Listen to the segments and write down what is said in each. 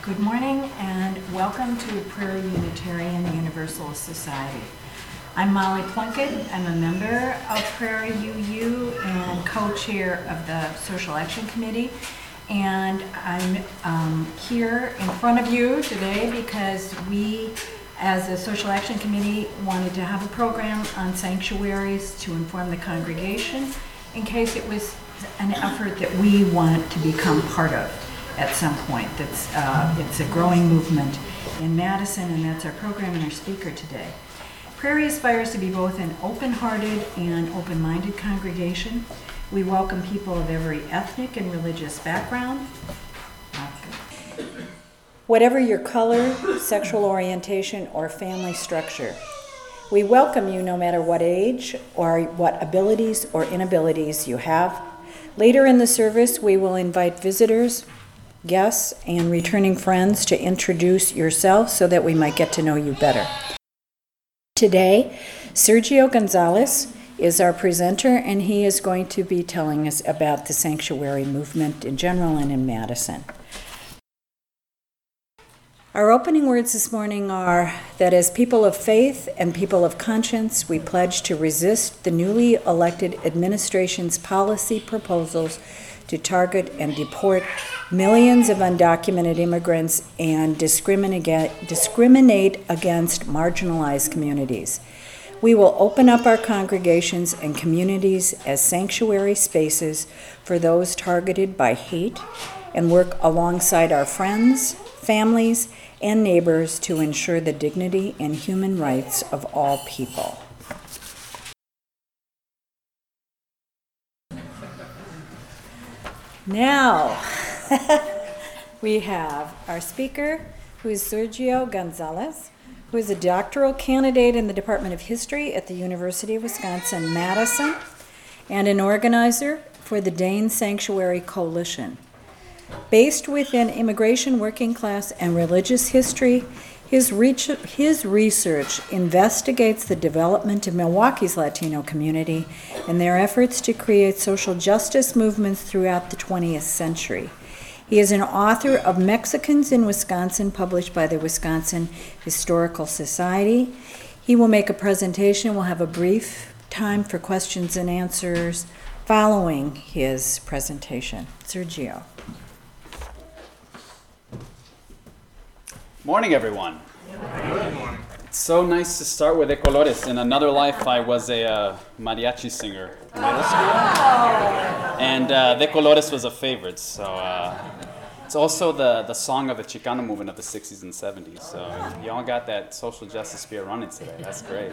Good morning and welcome to Prairie Unitarian Universalist Society. I'm Molly Plunkett. I'm a member of Prairie UU and co-chair of the Social Action Committee. And I'm here in front of you today because we, as a Social Action Committee, wanted to have a program on sanctuaries to inform the congregation in case it was an effort that we want to become part of at some point. It's a growing movement in Madison, and that's our program and our speaker today. Prairie aspires to be both an open-hearted and open-minded congregation. We welcome people of every ethnic and religious background. Whatever your color, sexual orientation, or family structure. We welcome you no matter what age or what abilities or inabilities you have. Later in the service, we will invite visitors, guests, and returning friends to introduce yourself so that we might get to know you better. Today, Sergio Gonzalez is our presenter, and he is going to be telling us about the sanctuary movement in general and in Madison. Our opening words this morning are that as people of faith and people of conscience, we pledge to resist the newly elected administration's policy proposals to target and deport millions of undocumented immigrants and discriminate against marginalized communities. We will open up our congregations and communities as sanctuary spaces for those targeted by hate and work alongside our friends, families, and neighbors to ensure the dignity and human rights of all people. Now, we have our speaker, who is Sergio Gonzalez, who is a doctoral candidate in the Department of History at the University of Wisconsin-Madison and an organizer for the Dane Sanctuary Coalition. Based within immigration, working class, and religious history, his research investigates the development of Milwaukee's Latino community and their efforts to create social justice movements throughout the 20th century. He is an author of Mexicans in Wisconsin, published by the Wisconsin Historical Society. He will make a presentation. We'll have a brief time for questions and answers following his presentation. Sergio. Morning, everyone. Good morning. It's so nice to start with De Colores. In another life, I was a mariachi singer in middle school. And De Colores was a favorite. So it's also the song of the Chicano movement of the 60s and 70s. So you all got that social justice spirit running today. That's great.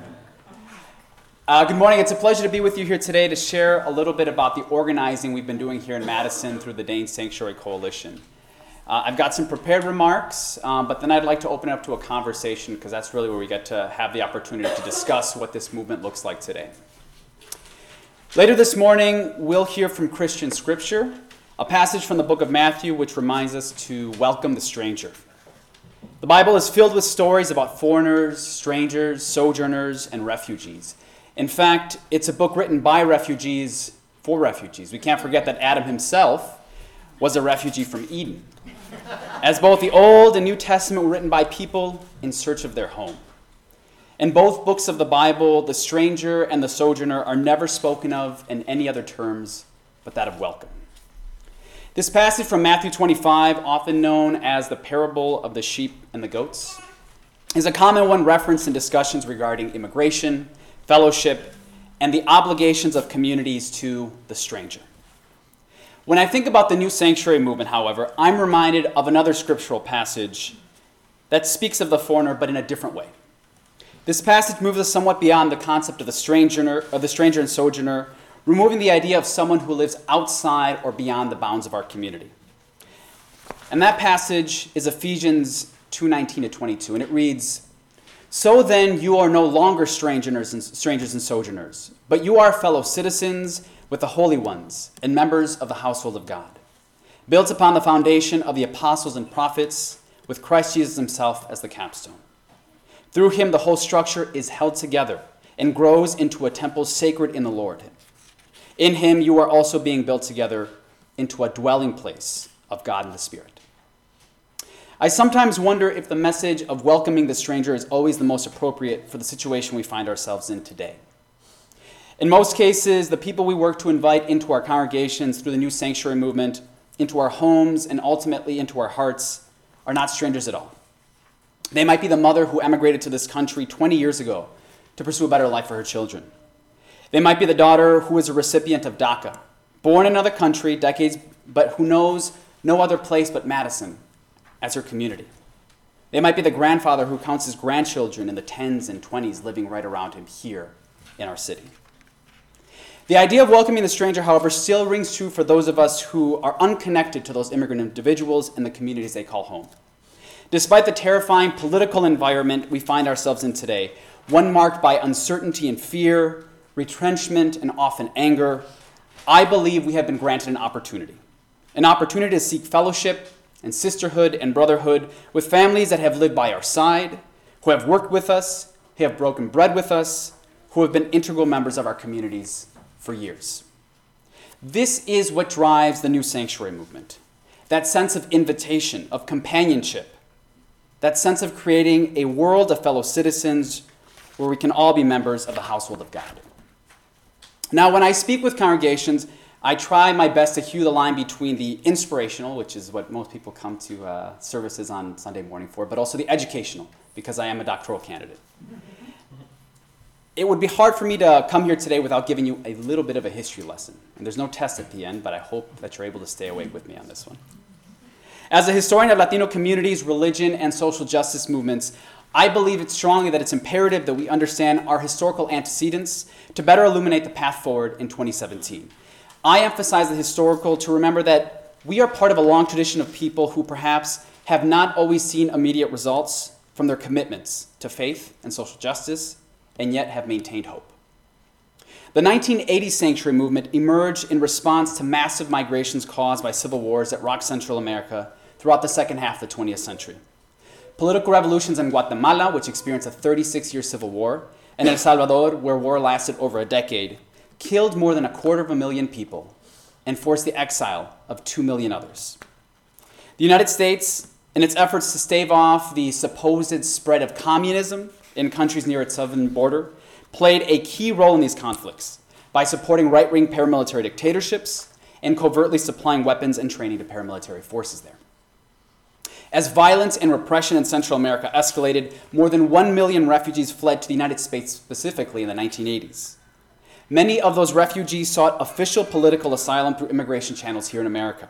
Good morning. It's a pleasure to be with you here today to share a little bit about the organizing we've been doing here in Madison through the Dane Sanctuary Coalition. I've got some prepared remarks, but then I'd like to open it up to a conversation because that's really where we get to have the opportunity to discuss what this movement looks like today. Later this morning, we'll hear from Christian Scripture, a passage from the book of Matthew which reminds us to welcome the stranger. The Bible is filled with stories about foreigners, strangers, sojourners, and refugees. In fact, it's a book written by refugees for refugees. We can't forget that Adam himself was a refugee from Eden, as both the Old and New Testament were written by people in search of their home. In both books of the Bible, the stranger and the sojourner are never spoken of in any other terms but that of welcome. This passage from Matthew 25, often known as the parable of the sheep and the goats, is a common one referenced in discussions regarding immigration, fellowship, and the obligations of communities to the stranger. When I think about the new sanctuary movement, however, I'm reminded of another scriptural passage that speaks of the foreigner, but in a different way. This passage moves us somewhat beyond the concept of the stranger and sojourner, removing the idea of someone who lives outside or beyond the bounds of our community. And that passage is Ephesians 2:19-22, and it reads, "So then you are no longer strangers and sojourners, but you are fellow citizens with the holy ones and members of the household of God, built upon the foundation of the apostles and prophets, with Christ Jesus himself as the capstone. Through him the whole structure is held together and grows into a temple sacred in the Lord. In him you are also being built together into a dwelling place of God in the Spirit." I sometimes wonder if the message of welcoming the stranger is always the most appropriate for the situation we find ourselves in today. In most cases, the people we work to invite into our congregations through the New Sanctuary movement, into our homes, and ultimately into our hearts are not strangers at all. They might be the mother who emigrated to this country 20 years ago to pursue a better life for her children. They might be the daughter who is a recipient of DACA, born in another country decades, but who knows no other place but Madison as her community. They might be the grandfather who counts his grandchildren in the 10s and 20s living right around him here in our city. The idea of welcoming the stranger, however, still rings true for those of us who are unconnected to those immigrant individuals and the communities they call home. Despite the terrifying political environment we find ourselves in today, one marked by uncertainty and fear, retrenchment, and often anger, I believe we have been granted an opportunity to seek fellowship and sisterhood and brotherhood with families that have lived by our side, who have worked with us, who have broken bread with us, who have been integral members of our communities for years. This is what drives the New Sanctuary movement, that sense of invitation, of companionship, that sense of creating a world of fellow citizens where we can all be members of the household of God. Now, when I speak with congregations, I try my best to hew the line between the inspirational, which is what most people come to services on Sunday morning for, but also the educational, because I am a doctoral candidate. It would be hard for me to come here today without giving you a little bit of a history lesson. And there's no test at the end, but I hope that you're able to stay awake with me on this one. As a historian of Latino communities, religion, and social justice movements, I believe it strongly that it's imperative that we understand our historical antecedents to better illuminate the path forward in 2017. I emphasize the historical to remember that we are part of a long tradition of people who perhaps have not always seen immediate results from their commitments to faith and social justice, and yet have maintained hope. The 1980 Sanctuary movement emerged in response to massive migrations caused by civil wars that rocked Central America throughout the second half of the 20th century. Political revolutions in Guatemala, which experienced a 36-year civil war, and El Salvador, where war lasted over a decade, killed more than 250,000 people and forced the exile of 2 million others. The United States, in its efforts to stave off the supposed spread of communism in countries near its southern border, played a key role in these conflicts by supporting right-wing paramilitary dictatorships and covertly supplying weapons and training to paramilitary forces there. As violence and repression in Central America escalated, more than 1 million refugees fled to the United States specifically in the 1980s. Many of those refugees sought official political asylum through immigration channels here in America.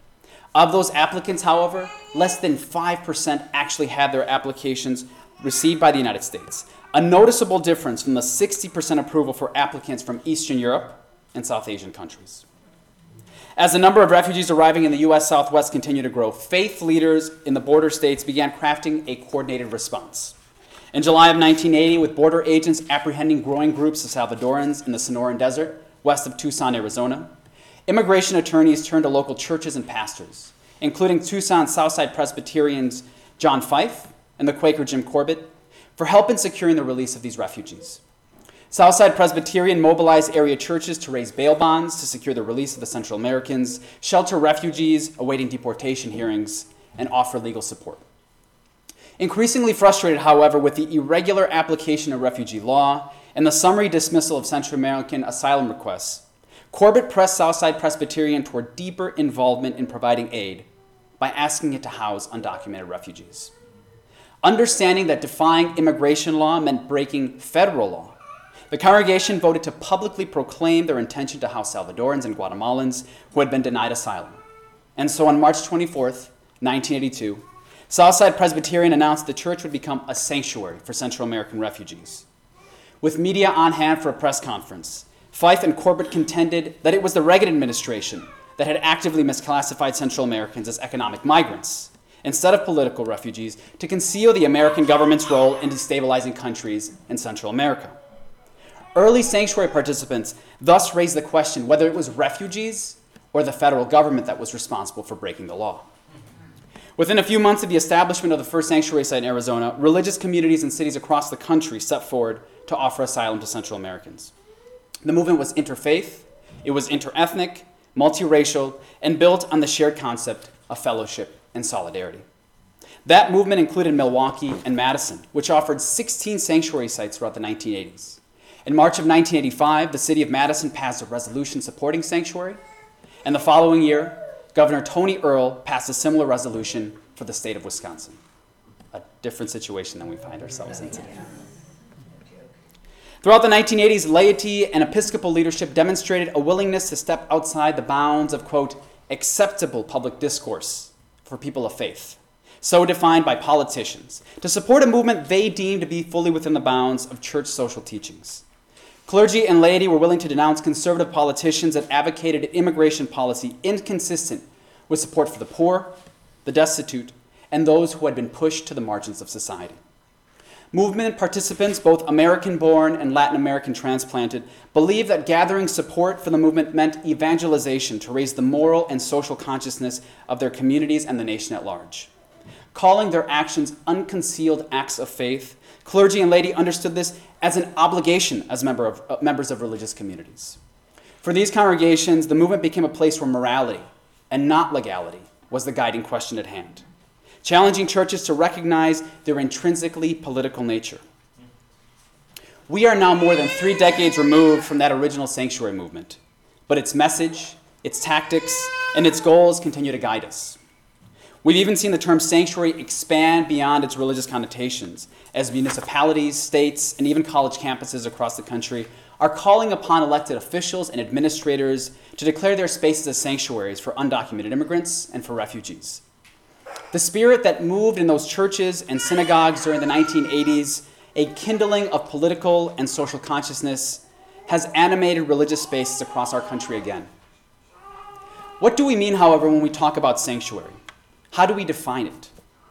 Of those applicants, however, less than 5% actually had their applications received by the United States, a noticeable difference from the 60% approval for applicants from Eastern Europe and South Asian countries. As the number of refugees arriving in the U.S. Southwest continued to grow, faith leaders in the border states began crafting a coordinated response. In July of 1980, with border agents apprehending growing groups of Salvadorans in the Sonoran Desert, west of Tucson, Arizona, immigration attorneys turned to local churches and pastors, including Tucson Southside Presbyterians John Fife and the Quaker Jim Corbett, for help in securing the release of these refugees. Southside Presbyterian mobilized area churches to raise bail bonds to secure the release of the Central Americans, shelter refugees awaiting deportation hearings, and offer legal support. Increasingly frustrated, however, with the irregular application of refugee law and the summary dismissal of Central American asylum requests, Corbett pressed Southside Presbyterian toward deeper involvement in providing aid by asking it to house undocumented refugees. Understanding that defying immigration law meant breaking federal law, the congregation voted to publicly proclaim their intention to house Salvadorans and Guatemalans who had been denied asylum. And so on March 24th, 1982, Southside Presbyterian announced the church would become a sanctuary for Central American refugees. With media on hand for a press conference, Fife and Corbett contended that it was the Reagan administration that had actively misclassified Central Americans as economic migrants instead of political refugees to conceal the American government's role in destabilizing countries in Central America. Early sanctuary participants thus raised the question whether it was refugees or the federal government that was responsible for breaking the law. Within a few months of the establishment of the first sanctuary site in Arizona, religious communities in cities across the country stepped forward to offer asylum to Central Americans. The movement was interfaith, it was interethnic, multiracial, and built on the shared concept of fellowship and solidarity. That movement included Milwaukee and Madison, which offered 16 sanctuary sites throughout the 1980s. In March of 1985, the city of Madison passed a resolution supporting sanctuary, and the following year, Governor Tony Earl passed a similar resolution for the state of Wisconsin. A different situation than we find ourselves in today. Throughout the 1980s, laity and Episcopal leadership demonstrated a willingness to step outside the bounds of, quote, acceptable public discourse for people of faith, so defined by politicians, to support a movement they deemed to be fully within the bounds of church social teachings. Clergy and laity were willing to denounce conservative politicians that advocated an immigration policy inconsistent with support for the poor, the destitute, and those who had been pushed to the margins of society. Movement participants, both American-born and Latin American transplanted, believed that gathering support for the movement meant evangelization to raise the moral and social consciousness of their communities and the nation at large. Calling their actions unconcealed acts of faith, clergy and laity understood this as an obligation as members of religious communities. For these congregations, the movement became a place where morality, and not legality, was the guiding question at hand, challenging churches to recognize their intrinsically political nature. We are now more than 3 decades removed from that original sanctuary movement, but its message, its tactics, and its goals continue to guide us. We've even seen the term sanctuary expand beyond its religious connotations as municipalities, states, and even college campuses across the country are calling upon elected officials and administrators to declare their spaces as sanctuaries for undocumented immigrants and for refugees. The spirit that moved in those churches and synagogues during the 1980s, a kindling of political and social consciousness, has animated religious spaces across our country again. What do we mean, however, when we talk about sanctuary? How do we define it?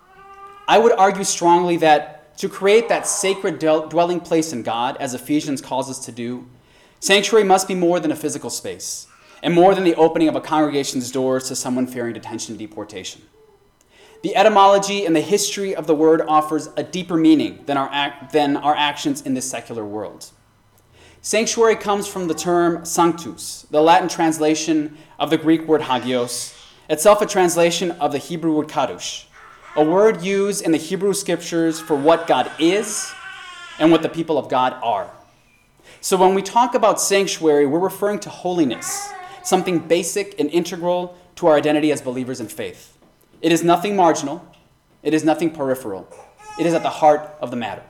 I would argue strongly that to create that sacred dwelling place in God, as Ephesians calls us to do, sanctuary must be more than a physical space and more than the opening of a congregation's doors to someone fearing detention and deportation. The etymology and the history of the word offers a deeper meaning than our actions in this secular world. Sanctuary comes from the term sanctus, the Latin translation of the Greek word hagios, itself a translation of the Hebrew word kadosh, a word used in the Hebrew scriptures for what God is and what the people of God are. So when we talk about sanctuary, we're referring to holiness, something basic and integral to our identity as believers in faith. It is nothing marginal. It is nothing peripheral. It is at the heart of the matter.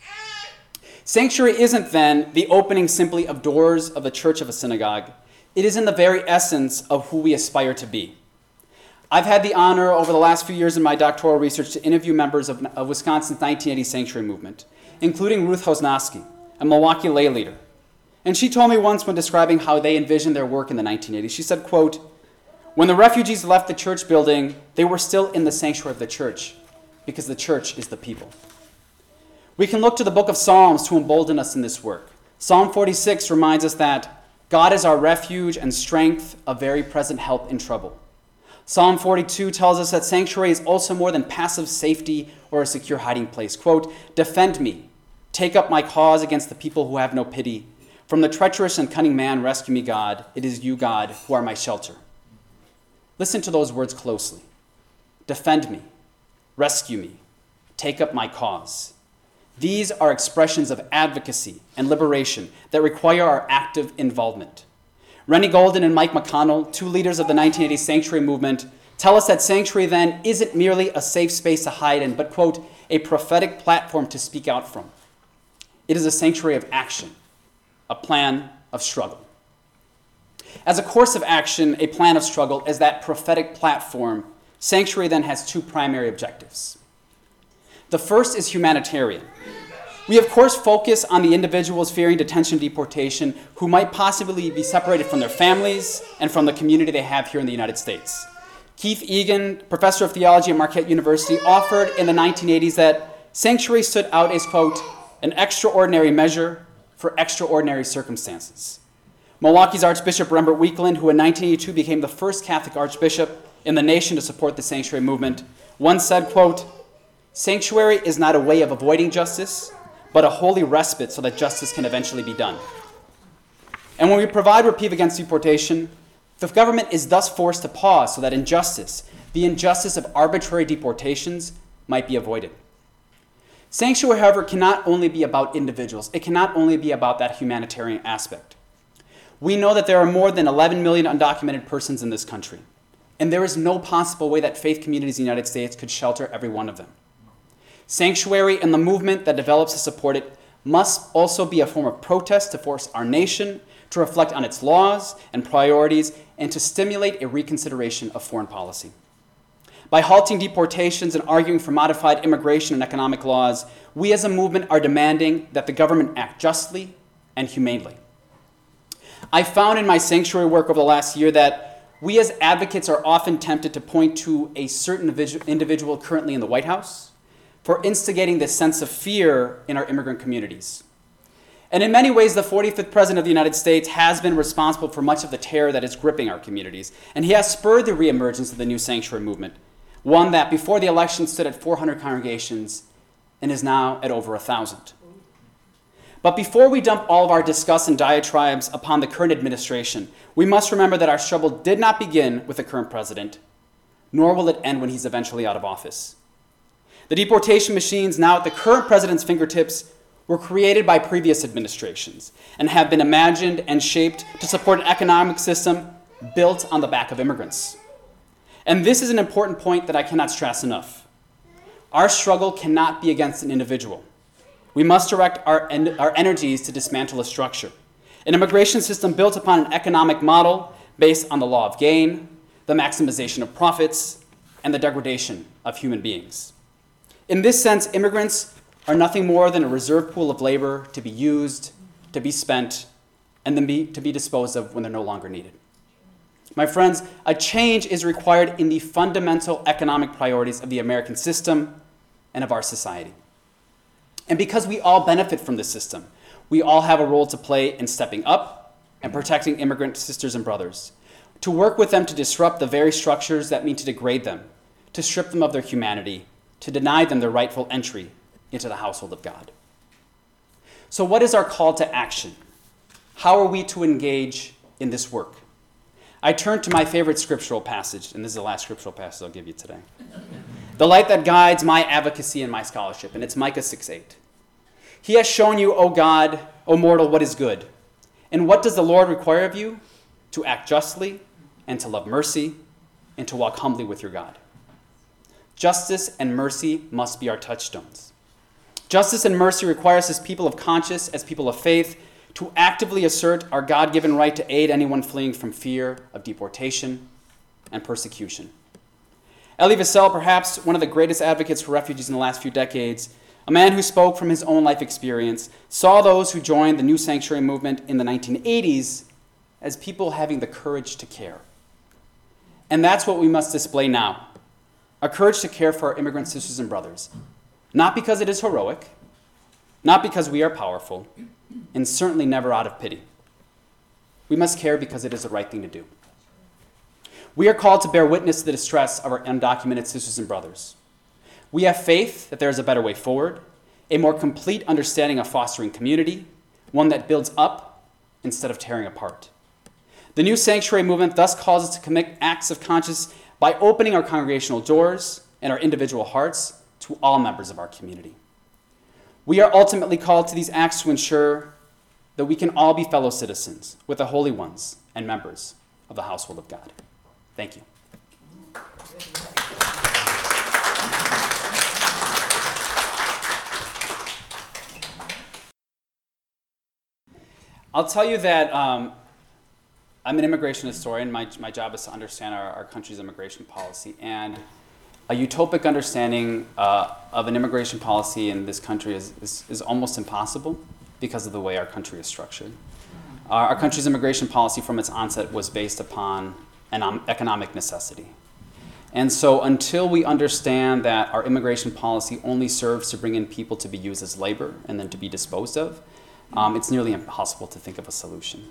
Sanctuary isn't then the opening simply of doors of the church of a synagogue. It is in the very essence of who we aspire to be. I've had the honor over the last few years in my doctoral research to interview members of Wisconsin's 1980 sanctuary movement, including Ruth Hosnosky, a Milwaukee lay leader. And she told me once when describing how they envisioned their work in the 1980s, she said, quote, "When the refugees left the church building, they were still in the sanctuary of the church, because the church is the people." We can look to the book of Psalms to embolden us in this work. Psalm 46 reminds us that God is our refuge and strength, a very present help in trouble. Psalm 42 tells us that sanctuary is also more than passive safety or a secure hiding place. Quote, "Defend me, take up my cause against the people who have no pity. From the treacherous and cunning man, rescue me, God. It is you, God, who are my shelter." Listen to those words closely. Defend me, rescue me, take up my cause. These are expressions of advocacy and liberation that require our active involvement. Rennie Golden and Mike McConnell, 2 leaders of the 1980 sanctuary movement, tell us that sanctuary then isn't merely a safe space to hide in, but, quote, a prophetic platform to speak out from. It is a sanctuary of action, a plan of struggle. As a course of action, a plan of struggle, as that prophetic platform, sanctuary then has 2 primary objectives. The first is humanitarian. We, of course, focus on the individuals fearing detention and deportation who might possibly be separated from their families and from the community they have here in the United States. Keith Egan, professor of theology at Marquette University, offered in the 1980s that sanctuary stood out as, quote, an extraordinary measure for extraordinary circumstances. Milwaukee's Archbishop Rembert Weekland, who in 1982 became the first Catholic archbishop in the nation to support the sanctuary movement, once said, quote, "Sanctuary is not a way of avoiding justice, but a holy respite so that justice can eventually be done." And when we provide reprieve against deportation, the government is thus forced to pause so that injustice, the injustice of arbitrary deportations, might be avoided. Sanctuary, however, cannot only be about individuals. It cannot only be about that humanitarian aspect. We know that there are more than 11 million undocumented persons in this country, and there is no possible way that faith communities in the United States could shelter every one of them. Sanctuary and the movement that develops to support it must also be a form of protest to force our nation to reflect on its laws and priorities and to stimulate a reconsideration of foreign policy. By halting deportations and arguing for modified immigration and economic laws, we as a movement are demanding that the government act justly and humanely. I found in my sanctuary work over the last year that we as advocates are often tempted to point to a certain individual currently in the White House for instigating this sense of fear in our immigrant communities. And in many ways, the 45th President of the United States has been responsible for much of the terror that is gripping our communities, and he has spurred the reemergence of the new sanctuary movement, one that before the election stood at 400 congregations and is now at over 1,000. But before we dump all of our disgust and diatribes upon the current administration, we must remember that our struggle did not begin with the current president, nor will it end when he's eventually out of office. The deportation machines now at the current president's fingertips were created by previous administrations and have been imagined and shaped to support an economic system built on the back of immigrants. And this is an important point that I cannot stress enough. Our struggle cannot be against an individual. We must direct our energies to dismantle a structure, an immigration system built upon an economic model based on the law of gain, the maximization of profits, and the degradation of human beings. In this sense, immigrants are nothing more than a reserve pool of labor to be used, to be spent, and then to be disposed of when they're no longer needed. My friends, a change is required in the fundamental economic priorities of the American system and of our society. And because we all benefit from this system, we all have a role to play in stepping up and protecting immigrant sisters and brothers, to work with them to disrupt the very structures that mean to degrade them, to strip them of their humanity, to deny them their rightful entry into the household of God. So what is our call to action? How are we to engage in this work? I turn to my favorite scriptural passage, and this is the last scriptural passage I'll give you today. The light that guides my advocacy and my scholarship, and it's Micah 6:8. He has shown you, O God, O mortal, what is good. And what does the Lord require of you? To act justly, and to love mercy, and to walk humbly with your God. Justice and mercy must be our touchstones. Justice and mercy require us as people of conscience, as people of faith, to actively assert our God-given right to aid anyone fleeing from fear of deportation and persecution. Elie Wiesel, perhaps one of the greatest advocates for refugees in the last few decades, a man who spoke from his own life experience, saw those who joined the New Sanctuary movement in the 1980s as people having the courage to care. And that's what we must display now, a courage to care for our immigrant sisters and brothers, not because it is heroic, not because we are powerful, and certainly never out of pity. We must care because it is the right thing to do. We are called to bear witness to the distress of our undocumented sisters and brothers. We have faith that there is a better way forward, a more complete understanding of fostering community, one that builds up instead of tearing apart. The New Sanctuary movement thus calls us to commit acts of conscience by opening our congregational doors and our individual hearts to all members of our community. We are ultimately called to these acts to ensure that we can all be fellow citizens with the holy ones and members of the household of God. Thank you. I'll tell you that I'm an immigration historian. My job is to understand our country's immigration policy. And a utopic understanding of an immigration policy in this country is almost impossible because of the way our country is structured. Our country's immigration policy from its onset was based upon an economic necessity. And so until we understand that our immigration policy only serves to bring in people to be used as labor and then to be disposed of, it's nearly impossible to think of a solution.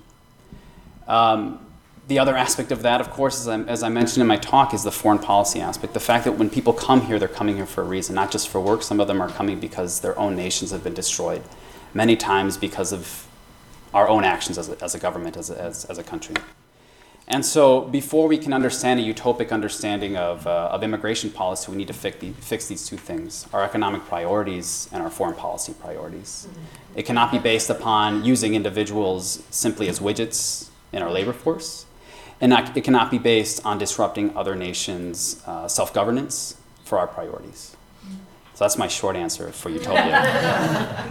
The other aspect of that, of course, as I mentioned in my talk, is the foreign policy aspect. The fact that when people come here, they're coming here for a reason, not just for work. Some of them are coming because their own nations have been destroyed, many times because of our own actions as a government, as a country. And so before we can understand a utopic understanding of immigration policy, we need to fix these two things, our economic priorities and our foreign policy priorities. It cannot be based upon using individuals simply as widgets in our labor force, and it cannot be based on disrupting other nations' self-governance for our priorities. So that's my short answer for utopia.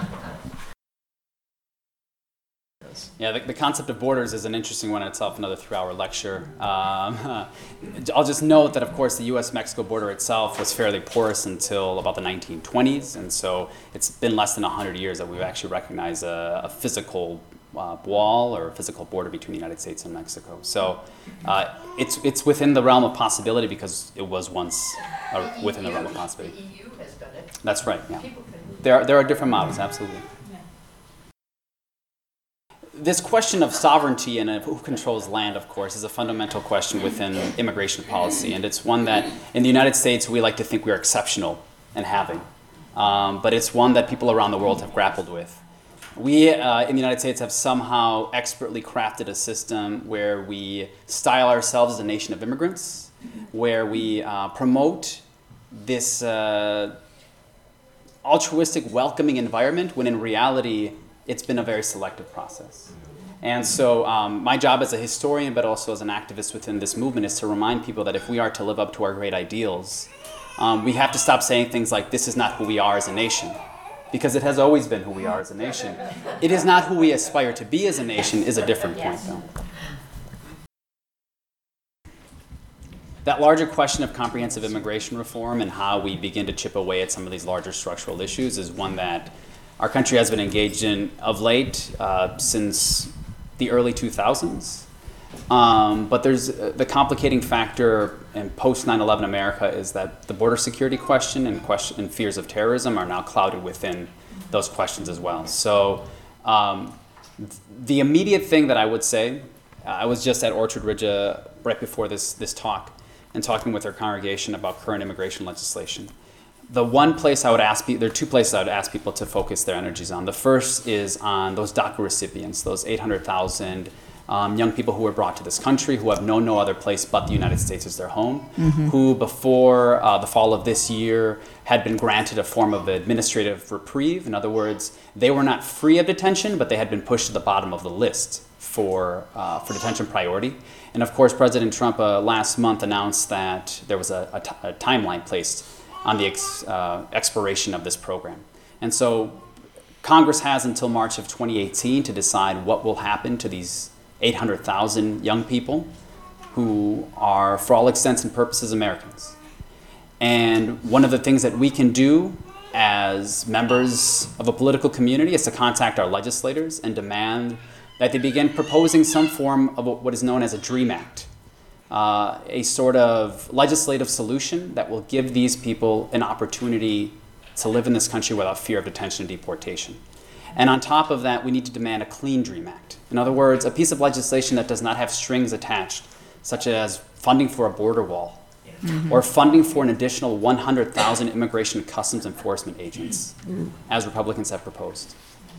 Yeah, the concept of borders is an interesting one in itself, another 3-hour lecture. I'll just note that, of course, the U.S.-Mexico border itself was fairly porous until about the 1920s, and so it's been less than 100 years that we've actually recognized a physical wall or a physical border between the United States and Mexico. So it's within the realm of possibility because it was once within the realm of possibility. The EU has done it. That's right, yeah. People can There are different models, absolutely. This question of sovereignty and who controls land, of course, is a fundamental question within immigration policy, and it's one that in the United States we like to think we are exceptional in having, but it's one that people around the world have grappled with. We in the United States have somehow expertly crafted a system where we style ourselves as a nation of immigrants, where we promote this altruistic, welcoming environment, when in reality it's been a very selective process. And so my job as a historian, but also as an activist within this movement, is to remind people that if we are to live up to our great ideals, we have to stop saying things like, this is not who we are as a nation, because it has always been who we are as a nation. It is not who we aspire to be as a nation is a different point, though. That larger question of comprehensive immigration reform and how we begin to chip away at some of these larger structural issues is one that our country has been engaged in of late since the early 2000s. But there's the complicating factor in post 9/11 America is that the border security question and fears of terrorism are now clouded within those questions as well. So the immediate thing that I would say, I was just at Orchard Ridge right before this talk and talking with our congregation about current immigration legislation. The one place I would ask people, there are two places I would ask people to focus their energies on. The first is on those DACA recipients, those 800,000 young people who were brought to this country who have known no other place but the United States as their home, who before the fall of this year had been granted a form of administrative reprieve. In other words, they were not free of detention, but they had been pushed to the bottom of the list for detention priority. And of course, President Trump last month announced that there was a timeline placed on the expiration of this program. And so Congress has until March of 2018 to decide what will happen to these 800,000 young people who are, for all intents and purposes, Americans. And one of the things that we can do as members of a political community is to contact our legislators and demand that they begin proposing some form of what is known as a DREAM Act. A sort of legislative solution that will give these people an opportunity to live in this country without fear of detention and deportation. And on top of that, we need to demand a clean DREAM Act. In other words, a piece of legislation that does not have strings attached, such as funding for a border wall, or funding for an additional 100,000 immigration and customs enforcement agents, as Republicans have proposed.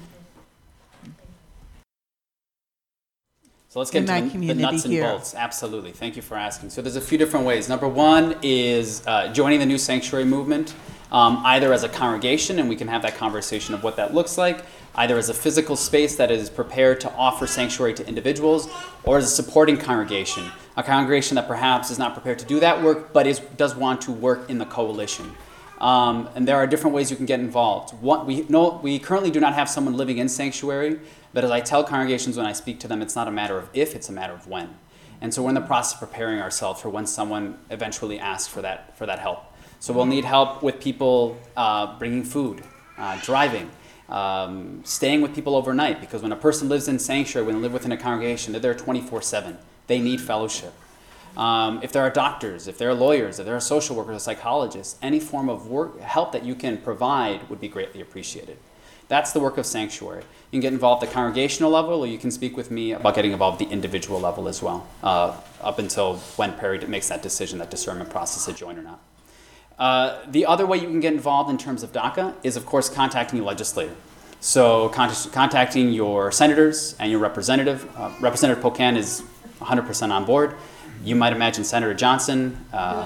So let's get into the nuts and bolts. Absolutely. Thank you for asking. So there's a few different ways. Number one is joining the New Sanctuary movement, either as a congregation, and we can have that conversation of what that looks like, either as a physical space that is prepared to offer sanctuary to individuals, or as a supporting congregation, a congregation that perhaps is not prepared to do that work, but does want to work in the coalition. And there are different ways you can get involved. We currently do not have someone living in sanctuary, but as I tell congregations when I speak to them, it's not a matter of if, it's a matter of when. And so we're in the process of preparing ourselves for when someone eventually asks for that help. So we'll need help with people bringing food, driving, staying with people overnight, because when a person lives in sanctuary, when they live within a congregation, they're there 24/7. They need fellowship. If there are doctors, if there are lawyers, if there are social workers or psychologists, any form of help that you can provide would be greatly appreciated. That's the work of sanctuary. You can get involved at the congregational level, or you can speak with me about getting involved at the individual level as well, up until when Perry makes that decision, that discernment process to join or not. The other way you can get involved in terms of DACA is, of course, contacting your legislator. So contacting your senators and your representative. Representative Pocan is 100% on board. You might imagine Senator Johnson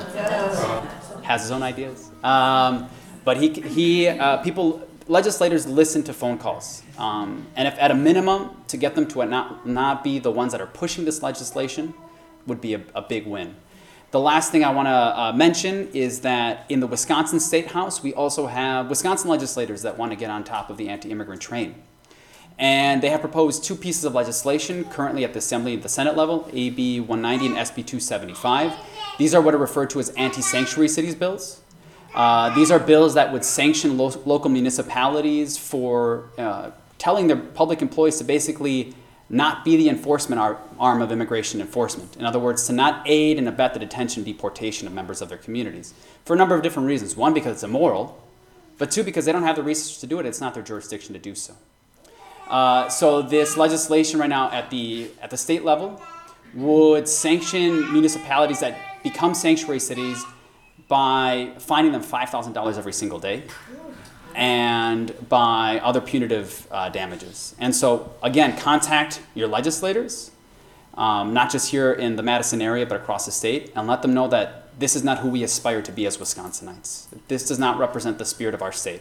has his own ideas. But legislators listen to phone calls. And if at a minimum, to get them to not be the ones that are pushing this legislation would be a big win. The last thing I want to mention is that in the Wisconsin State House, we also have Wisconsin legislators that want to get on top of the anti-immigrant train. And they have proposed two pieces of legislation currently at the Assembly and the Senate level, AB 190 and SB 275. These are what are referred to as anti-sanctuary cities bills. These are bills that would sanction local municipalities for telling their public employees to basically not be the enforcement arm of immigration enforcement. In other words, to not aid and abet the detention and deportation of members of their communities for a number of different reasons. One, because it's immoral, but two, because they don't have the resources to do it. It's not their jurisdiction to do so. So this legislation right now at the state level would sanction municipalities that become sanctuary cities by fining them $5,000 every single day and by other punitive damages. And so, again, contact your legislators, not just here in the Madison area, but across the state, and let them know that this is not who we aspire to be as Wisconsinites. This does not represent the spirit of our state.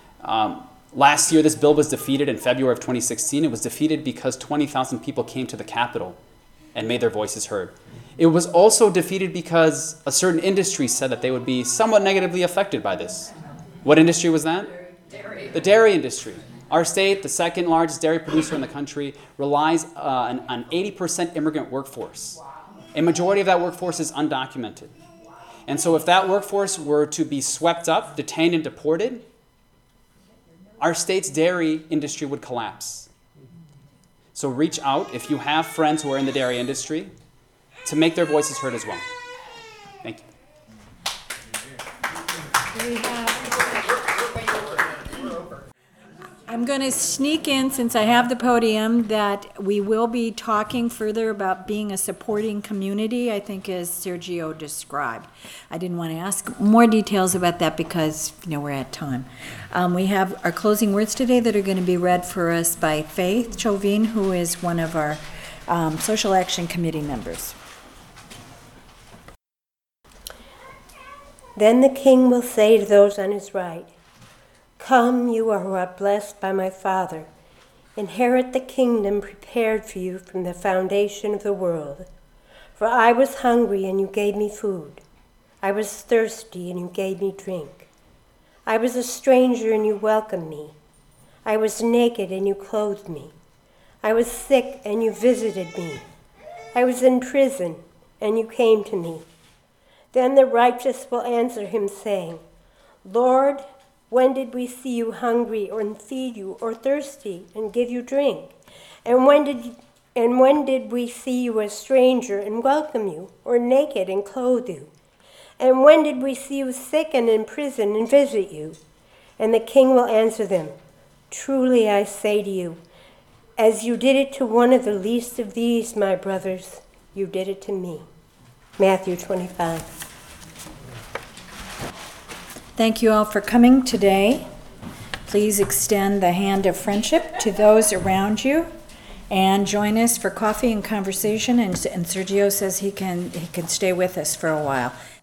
Last year, this bill was defeated in February of 2016. It was defeated because 20,000 people came to the Capitol and made their voices heard. It was also defeated because a certain industry said that they would be somewhat negatively affected by this. What industry was that? Dairy. The dairy industry. Our state, the second largest dairy producer in the country, relies on an 80% immigrant workforce. Wow. A majority of that workforce is undocumented. Wow. And so if that workforce were to be swept up, detained, and deported, our state's dairy industry would collapse. So reach out if you have friends who are in the dairy industry to make their voices heard as well. Thank you. I'm going to sneak in, since I have the podium, that we will be talking further about being a supporting community, I think, as Sergio described. I didn't want to ask more details about that because, we're at time. We have our closing words today that are going to be read for us by Faith Chauvin, who is one of our Social Action Committee members. Then the king will say to those on his right, "Come, you who are blessed by my Father. Inherit the kingdom prepared for you from the foundation of the world. For I was hungry, and you gave me food. I was thirsty, and you gave me drink. I was a stranger, and you welcomed me. I was naked, and you clothed me. I was sick, and you visited me. I was in prison, and you came to me." Then the righteous will answer him, saying, "Lord, when did we see you hungry, or feed you, or thirsty, and give you drink? And when did we see you a stranger, and welcome you, or naked, and clothe you? And when did we see you sick and in prison, and visit you?" And the king will answer them, "Truly I say to you, as you did it to one of the least of these, my brothers, you did it to me." Matthew 25. Thank you all for coming today. Please extend the hand of friendship to those around you and join us for coffee and conversation. And Sergio says he can stay with us for a while.